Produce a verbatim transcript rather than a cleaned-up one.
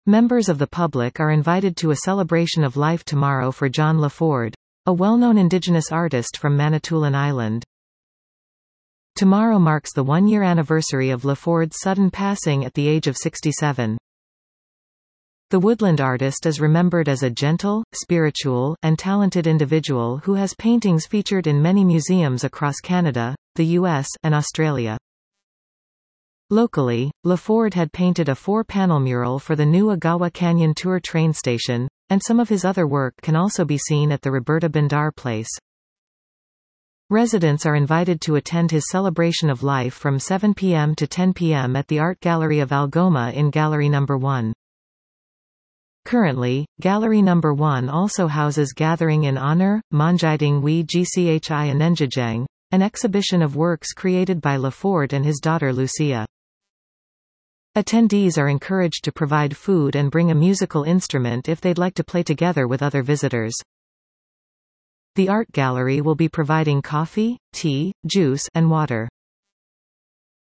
Members of the public are invited to a celebration of life tomorrow for John LaFord, a well-known indigenous artist from Manitoulin Island. Tomorrow marks the one-year anniversary of LaFord's sudden passing at the age of sixty-seven. The woodland artist is remembered as a gentle, spiritual, and talented individual who has paintings featured in many museums across Canada, the U S, and Australia. Locally, LaFord had painted a four-panel mural for the new Agawa Canyon Tour train station, and some of his other work can also be seen at the Roberta Bindar Place. Residents are invited to attend his celebration of life from seven p m to ten p m at the Art Gallery of Algoma in Gallery number one. Currently, Gallery number one also houses Gathering in Honor, Manjiding Wi Gchi Anenjajang, an exhibition of works created by LaFord and his daughter Lucia. Attendees are encouraged to provide food and bring a musical instrument if they'd like to play together with other visitors. The art gallery will be providing coffee, tea, juice, and water.